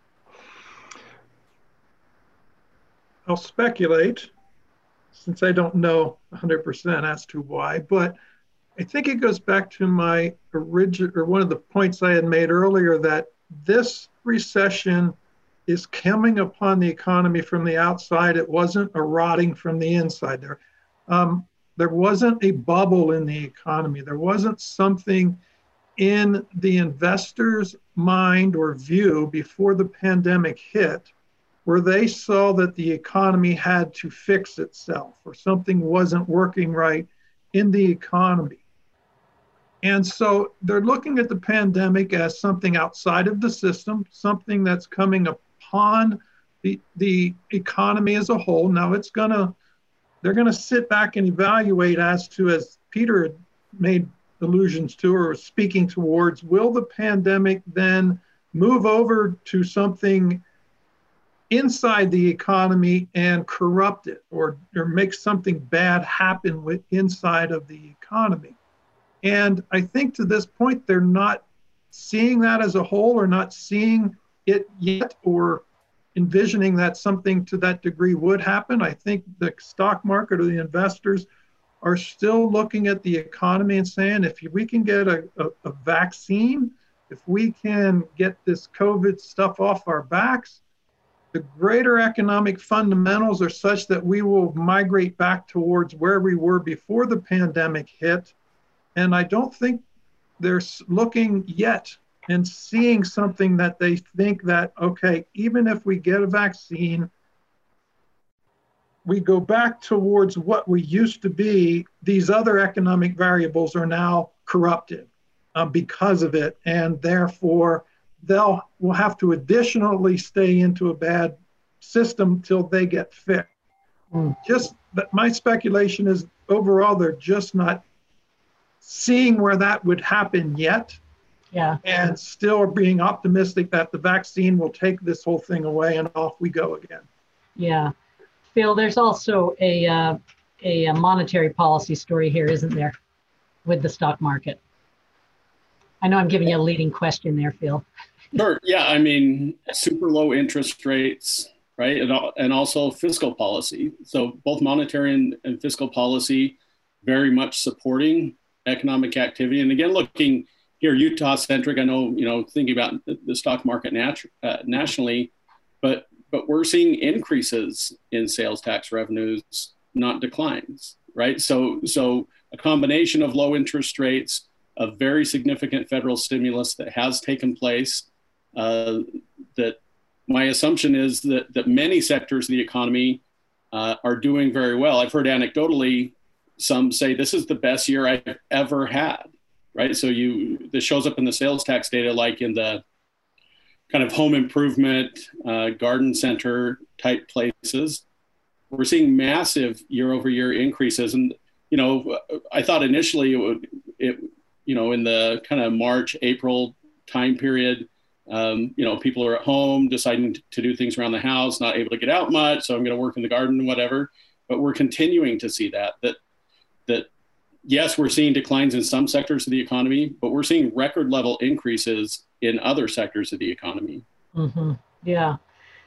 I'll speculate, since I don't know one hundred percent as to why, but I think it goes back to my original, or one of the points I had made earlier, that this recession is coming upon the economy from the outside. It wasn't a rotting from the inside. There, um, there wasn't a bubble in the economy. There wasn't something in the investor's mind or view before the pandemic hit where they saw that the economy had to fix itself or something wasn't working right in the economy. And so they're looking at the pandemic as something outside of the system, something that's coming upon the, the economy as a whole. Now it's gonna, they're gonna sit back and evaluate as to, as Peter had made allusions to or was speaking towards, will the pandemic then move over to something inside the economy and corrupt it, or, or make something bad happen with inside of the economy? And I think to this point, they're not seeing that as a whole, or not seeing it yet, or envisioning that something to that degree would happen. I think the stock market or the investors are still looking at the economy and saying, if we can get a, a, a vaccine, if we can get this COVID stuff off our backs, the greater economic fundamentals are such that we will migrate back towards where we were before the pandemic hit. And I don't think they're looking yet and seeing something that they think that, okay, even if we get a vaccine, we go back towards what we used to be. These other economic variables are now corrupted uh, because of it. And therefore, they'll will have to additionally stay into a bad system till they get fixed. Mm. Just, but my speculation is overall, they're just not seeing where that would happen yet. Yeah. And still being optimistic that the vaccine will take this whole thing away and off we go again. Yeah. Phil, there's also a, uh, a, a monetary policy story here, isn't there, with the stock market? I know I'm giving you a leading question there, Phil. Sure. Yeah. I mean, super low interest rates, right? And, and also fiscal policy. So both monetary and, and fiscal policy very much supporting economic activity. And again, looking here, Utah-centric, I know, you know, thinking about the, the stock market nat- uh, nationally, but but we're seeing increases in sales tax revenues, not declines, right? So so a combination of low interest rates, a very significant federal stimulus that has taken place, uh, that my assumption is that, that many sectors of the economy uh, are doing very well. I've heard anecdotally some say this is the best year I've ever had, right? So you this shows up in the sales tax data, like in the kind of home improvement, uh, garden center type places. We're seeing massive year over year increases. And, you know, I thought initially it would, it, you know, in the kind of March, April time period, um, you know, people are at home deciding to do things around the house, not able to get out much. So I'm going to work in the garden and whatever. But we're continuing to see that, that, that, yes, we're seeing declines in some sectors of the economy, but we're seeing record level increases in other sectors of the economy. Mm-hmm. Yeah.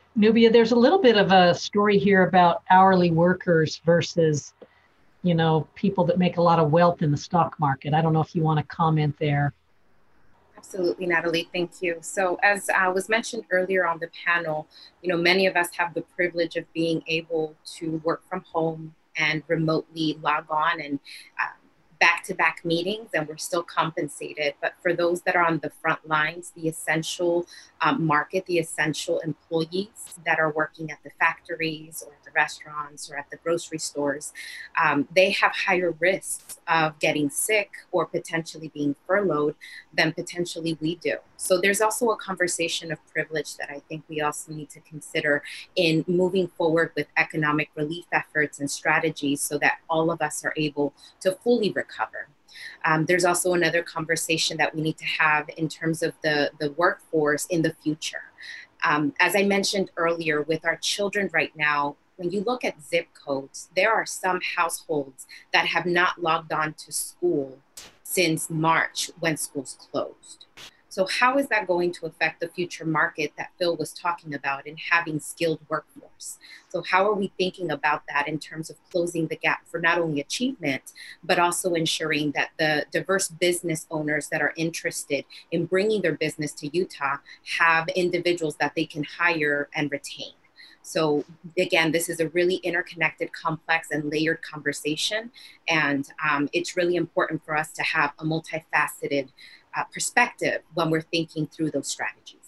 Nubia, there's a little bit of a story here about hourly workers versus, you know, people that make a lot of wealth in the stock market. I don't know if you want to comment there. Absolutely, Natalie, thank you. So as uh, was mentioned earlier on the panel, you know, many of us have the privilege of being able to work from home and remotely log on and uh, back-to-back meetings, and we're still compensated. But for those that are on the front lines, the essential um, market, the essential employees that are working at the factories or at the restaurants or at the grocery stores, um, they have higher risks of getting sick or potentially being furloughed than potentially we do. So there's also a conversation of privilege that I think we also need to consider in moving forward with economic relief efforts and strategies so that all of us are able to fully recover. Um, there's also another conversation that we need to have in terms of the, the workforce in the future. Um, as I mentioned earlier, with our children right now, when you look at zip codes, there are some households that have not logged on to school since March when schools closed. So how is that going to affect the future market that Phil was talking about in having skilled workforce? So how are we thinking about that in terms of closing the gap for not only achievement, but also ensuring that the diverse business owners that are interested in bringing their business to Utah have individuals that they can hire and retain? So again, this is a really interconnected, complex, and layered conversation. And um, it's really important for us to have a multifaceted uh, perspective when we're thinking through those strategies.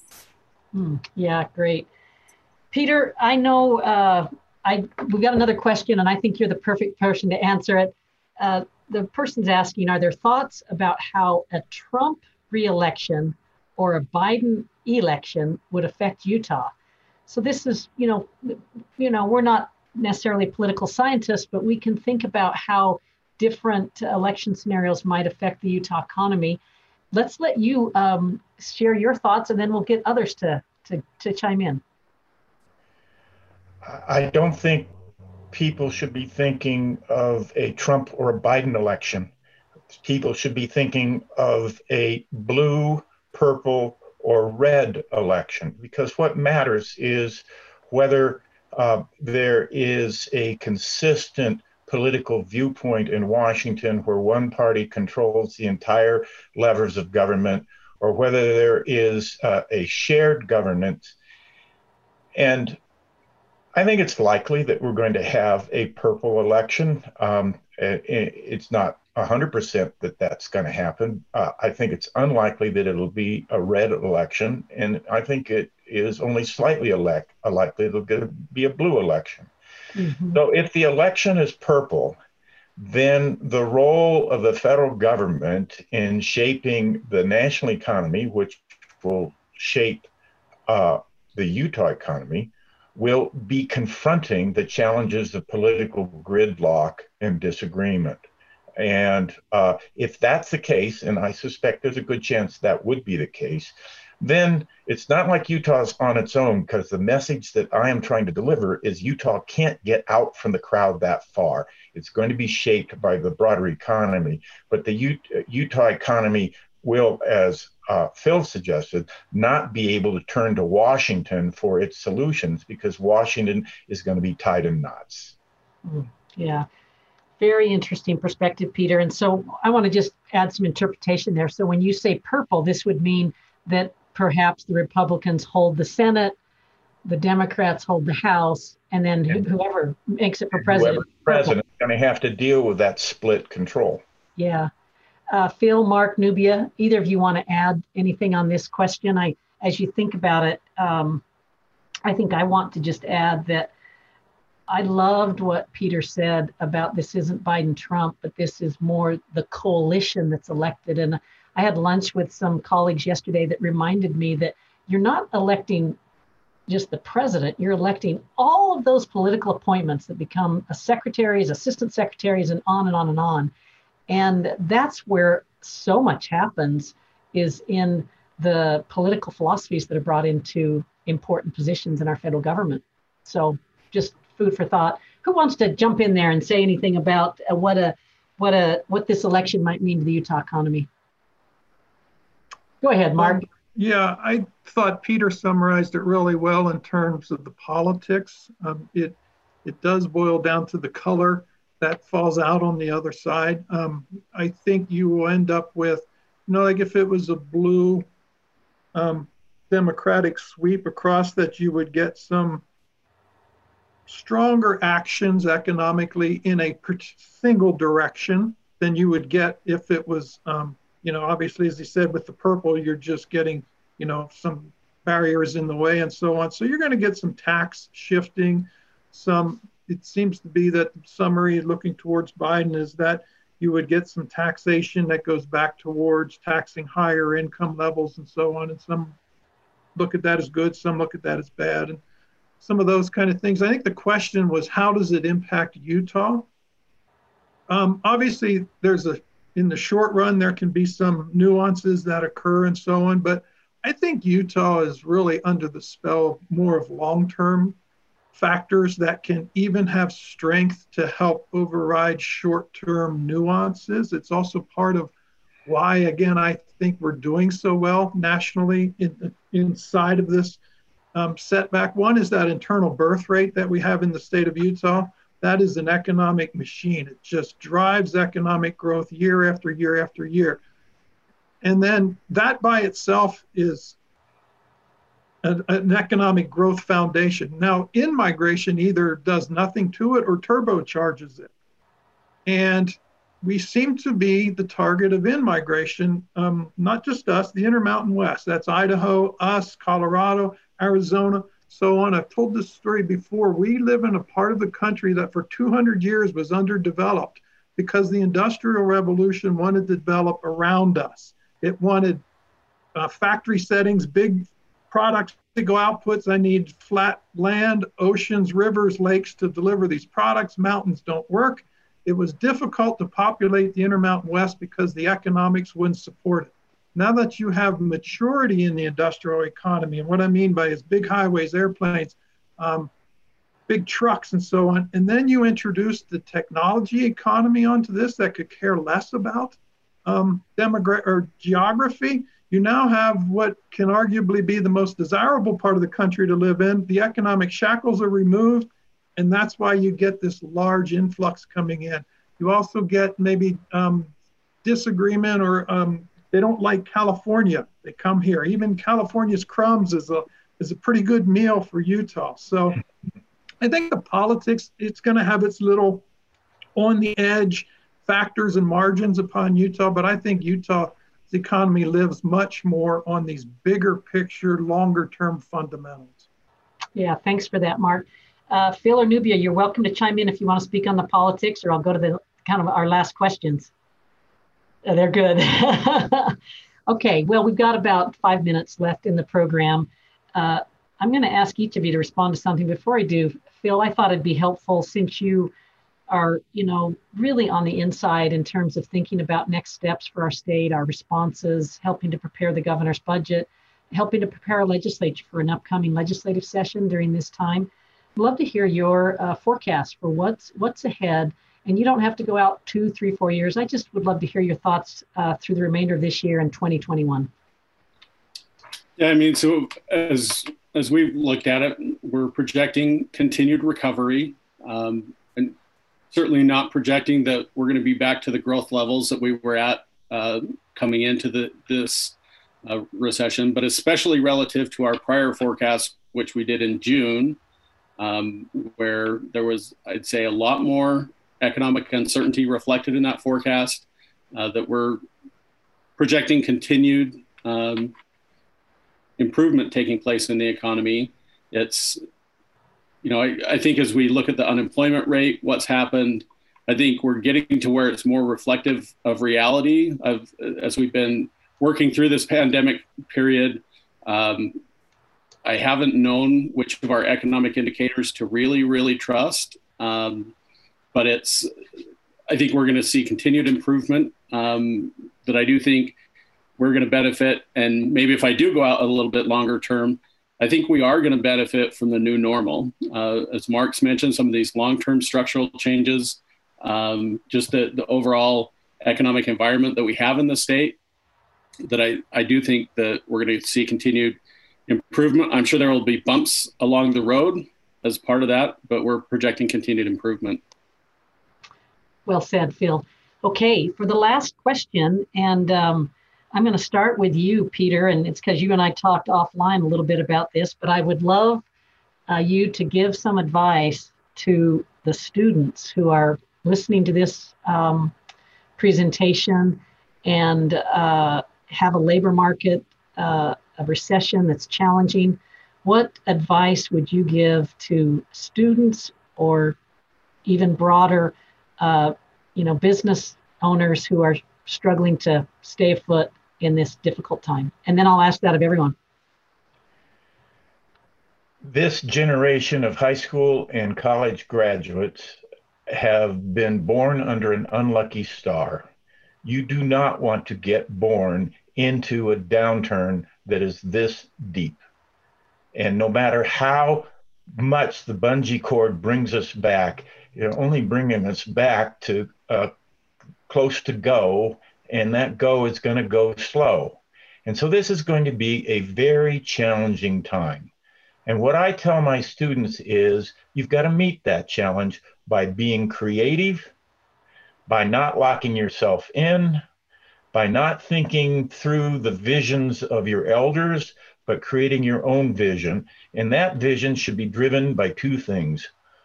Mm, yeah, great. Peter, I know uh, I we've got another question, and I think you're the perfect person to answer it. Uh, the person's asking, are there thoughts about how a Trump re-election or a Biden election would affect Utah? So this is, you know, you know, we're not necessarily political scientists, but we can think about how different election scenarios might affect the Utah economy. Let's let you um, share your thoughts, and then we'll get others to, to, to chime in. I don't think people should be thinking of a Trump or a Biden election. People should be thinking of a blue, purple, or red election, because what matters is whether uh, there is a consistent political viewpoint in Washington where one party controls the entire levers of government, or whether there is uh, a shared governance. And I think it's likely that we're going to have a purple election. Um, it, it's not one hundred percent that that's going to happen. Uh, I think it's unlikely that it'll be a red election, and I think it is only slightly elect, likely it'll be a blue election. Mm-hmm. So if the election is purple, then the role of the federal government in shaping the national economy, which will shape uh, the Utah economy, will be confronting the challenges of political gridlock and disagreement. And uh, if that's the case, and I suspect there's a good chance that would be the case, then it's not like Utah's on its own, because the message that I am trying to deliver is Utah can't get out from the crowd that far. It's going to be shaped by the broader economy, but the U- Utah economy will, as uh, Phil suggested, not be able to turn to Washington for its solutions, because Washington is going to be tied in knots. Yeah. Very interesting perspective, Peter. And so I want to just add some interpretation there. So when you say purple, this would mean that perhaps the Republicans hold the Senate, the Democrats hold the House, and then and whoever makes it for president. Whoever's president is going to have to deal with that split control. Yeah. Uh, Phil, Mark, Nubia, either of you want to add anything on this question? I, as you think about it, um, I think I want to just add that I loved what Peter said about this isn't Biden-Trump, but this is more the coalition that's elected. And I had lunch with some colleagues yesterday that reminded me that you're not electing just the president, you're electing all of those political appointments that become secretaries, assistant secretaries, and on and on and on. And that's where so much happens, is in the political philosophies that are brought into important positions in our federal government. So just food for thought. Who wants to jump in there and say anything about uh, what a what a what this election might mean to the Utah economy? Go ahead, Mark. Yeah, I thought Peter summarized it really well in terms of the politics. Um, it it does boil down to the color that falls out on the other side. Um, I think you will end up with, you know, like if it was a blue um, Democratic sweep across, that you would get some stronger actions economically in a single direction than you would get if it was, um, you know, obviously, as he said, with the purple, you're just getting, you know, some barriers in the way and so on. So you're going to get some tax shifting. Some, it seems to be that the summary looking towards Biden is that you would get some taxation that goes back towards taxing higher income levels and so on. And some look at that as good, some look at that as bad. And some of those kind of things. I think the question was, how does it impact Utah? Um, obviously, there's a, in the short run, there can be some nuances that occur and so on, but I think Utah is really under the spell of more of long-term factors that can even have strength to help override short-term nuances. It's also part of why, again, I think we're doing so well nationally in, inside of this Um, setback. One is that internal birth rate that we have in the state of Utah. That is an economic machine. It just drives economic growth year after year after year. And then that by itself is an, an economic growth foundation. Now, in-migration either does nothing to it or turbocharges it. And we seem to be the target of in-migration, um, not just us, the Intermountain West. That's Idaho, us, Colorado, Arizona, so on. I've told this story before. We live in a part of the country that for two hundred years was underdeveloped because the Industrial Revolution wanted to develop around us. It wanted uh, factory settings, big products to go outputs. I need flat land, oceans, rivers, lakes to deliver these products. Mountains don't work. It was difficult to populate the Intermountain West because the economics wouldn't support it. Now that you have maturity in the industrial economy, and what I mean by is big highways, airplanes, um, big trucks and so on, and then you introduce the technology economy onto this that could care less about um, demogra- or geography, you now have what can arguably be the most desirable part of the country to live in. The economic shackles are removed, and that's why you get this large influx coming in. You also get maybe um, disagreement or um, they don't like California. They come here. Even California's crumbs is a is a pretty good meal for Utah. So I think the politics, it's going to have its little on the edge factors and margins upon Utah, but I think Utah's economy lives much more on these bigger picture, longer term fundamentals. Yeah, thanks for that, Mark. Uh, Phil or Nubia, you're welcome to chime in if you want to speak on the politics, or I'll go to the kind of our last questions. Uh, they're good. Okay, well, we've got about five minutes left in the program. Uh, I'm going to ask each of you to respond to something. Before I do, Phil, I thought it'd be helpful since you are, you know, really on the inside in terms of thinking about next steps for our state, our responses, helping to prepare the governor's budget, helping to prepare our legislature for an upcoming legislative session during this time. I'd love to hear your uh, forecast for what's what's ahead. And you don't have to go out two, three, four years. I just would love to hear your thoughts uh, through the remainder of this year and twenty twenty-one. Yeah, I mean, so as as we've looked at it, we're projecting continued recovery, um, and certainly not projecting that we're going to be back to the growth levels that we were at uh, coming into the this uh, recession, but especially relative to our prior forecast, which we did in June, um, where there was, I'd say, a lot more economic uncertainty reflected in that forecast, uh, that we're projecting continued um, improvement taking place in the economy. It's, you know, I, I think as we look at the unemployment rate, what's happened, I think we're getting to where it's more reflective of reality of as we've been working through this pandemic period. Um, I haven't known which of our economic indicators to really, really trust. Um, But it's, I think we're going to see continued improvement um, that I do think we're going to benefit. And maybe if I do go out a little bit longer term, I think we are going to benefit from the new normal. Uh, as Mark's mentioned, some of these long-term structural changes, um, just the, the overall economic environment that we have in the state. that I, I do think that we're going to see continued improvement. I'm sure there will be bumps along the road as part of that, but we're projecting continued improvement. Well said, Phil. Okay, for the last question, and um, I'm going to start with you, Peter, and it's because you and I talked offline a little bit about this, but I would love uh, you to give some advice to the students who are listening to this um, presentation and uh, have a labor market, uh, a recession that's challenging. What advice would you give to students or even broader, uh, you know, business owners who are struggling to stay afloat in this difficult time? And then I'll ask that of everyone. This generation of high school and college graduates have been born under an unlucky star. You do not want to get born into a downturn that is this deep. And no matter how much the bungee cord brings us back, you're only bringing us back to uh, close to go, and that go is going to go slow. And so this is going to be a very challenging time. And what I tell my students is you've got to meet that challenge by being creative, by not locking yourself in, by not thinking through the visions of your elders, but creating your own vision. And that vision should be driven by two things.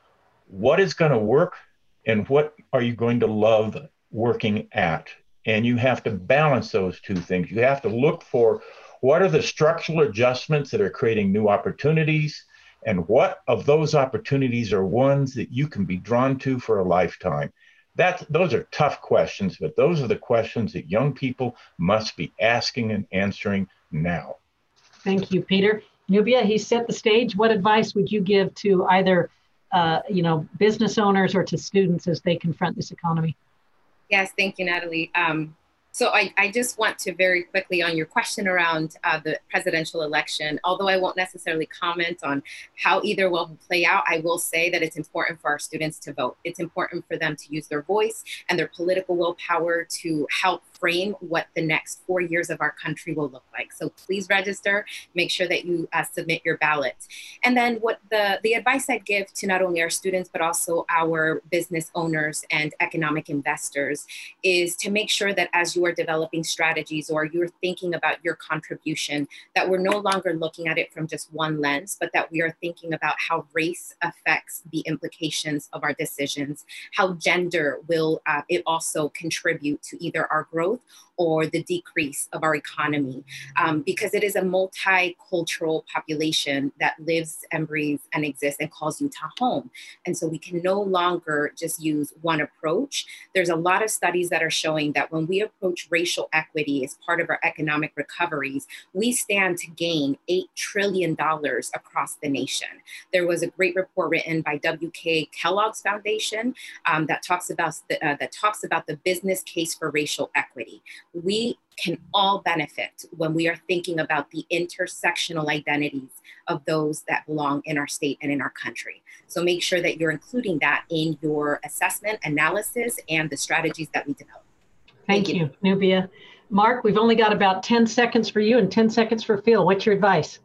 What is going to work and what are you going to love working at? And you have to balance those two things. You have to look for what are the structural adjustments that are creating new opportunities, and what of those opportunities are ones that you can be drawn to for a lifetime. That, those are tough questions, but those are the questions that young people must be asking and answering now. Thank you, Peter. Nubia, he set the stage. What advice would you give to either uh, you know, business owners or to students as they confront this economy? Yes, thank you, Natalie. Um, so I, I just want to very quickly on your question around uh, the presidential election, although I won't necessarily comment on how either will play out, I will say that it's important for our students to vote. It's important for them to use their voice and their political willpower to help frame what the next four years of our country will look like. So please register, make sure that you uh, submit your ballot. And then what the, the advice I'd give to not only our students, but also our business owners and economic investors is to make sure that as you are developing strategies or you're thinking about your contribution, that we're no longer looking at it from just one lens, but that we are thinking about how race affects the implications of our decisions, how gender will uh, it also contribute to either our growth or the decrease of our economy, um, because it is a multicultural population that lives and breathes and exists and calls Utah home. And so we can no longer just use one approach. There's a lot of studies that are showing that when we approach racial equity as part of our economic recoveries, we stand to gain eight trillion dollars across the nation. There was a great report written by W K Kellogg's Foundation um, that talks about the, uh, that talks about the business case for racial equity. We can all benefit when we are thinking about the intersectional identities of those that belong in our state and in our country. So make sure that you're including that in your assessment, analysis, and the strategies that we develop. Thank, Thank you, you, Nubia. Mark, we've only got about ten seconds for you and ten seconds for Phil. What's your advice?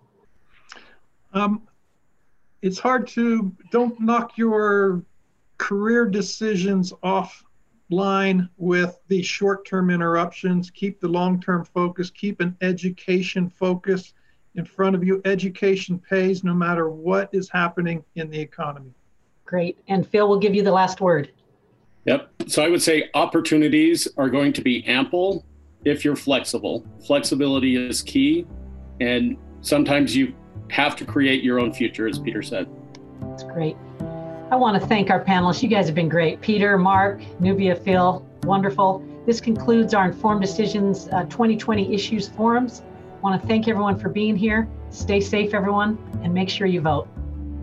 Um, it's hard to, don't knock your career decisions off line with the short-term interruptions. Keep the long-term focus, keep an education focus in front of you. Education pays no matter what is happening in the economy. Great. And Phil, will give you the last word. Yep. So I would say opportunities are going to be ample if you're flexible. Flexibility is key. And sometimes you have to create your own future, as Peter said. That's great. I want to thank our panelists. You guys have been great. Peter, Mark, Nubia, Phil, wonderful. This concludes our Informed Decisions uh, twenty twenty Issues Forums. I want to thank everyone for being here. Stay safe, everyone, and make sure you vote.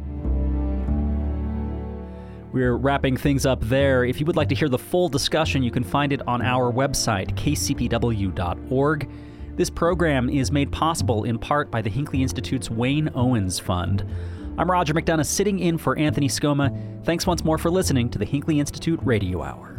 We're wrapping things up there. If you would like to hear the full discussion, you can find it on our website, k c p w dot org. This program is made possible in part by the Hinckley Institute's Wayne Owens Fund. I'm Roger McDonough, sitting in for Anthony Scoma. Thanks once more for listening to the Hinckley Institute Radio Hour.